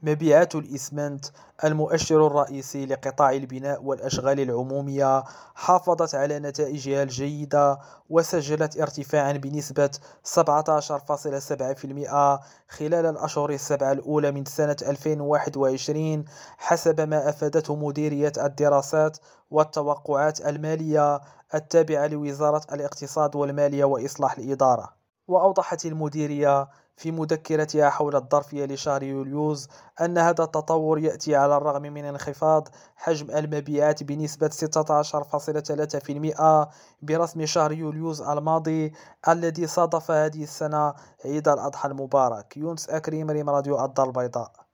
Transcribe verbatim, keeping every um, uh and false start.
مبيعات الإسمنت، المؤشر الرئيسي لقطاع البناء والأشغال العمومية، حافظت على نتائجها الجيدة وسجلت ارتفاعا بنسبة سبعة عشر فاصلة سبعة بالمئة خلال الأشهر السبعة الأولى من سنة ألفين وواحد وعشرين، حسب ما أفادته مديرية الدراسات والتوقعات المالية التابعة لوزارة الاقتصاد والمالية وإصلاح الإدارة. وأوضحت المديرية في مذكرتها حول الظرفية لشهر يوليوز أن هذا التطور يأتي على الرغم من انخفاض حجم المبيعات بنسبة ستة عشر فاصلة ثلاثة بالمئة برسم شهر يوليوز الماضي الذي صادف هذه السنة عيد الأضحى المبارك. يونس أكريم، ريم راديو الدار البيضاء.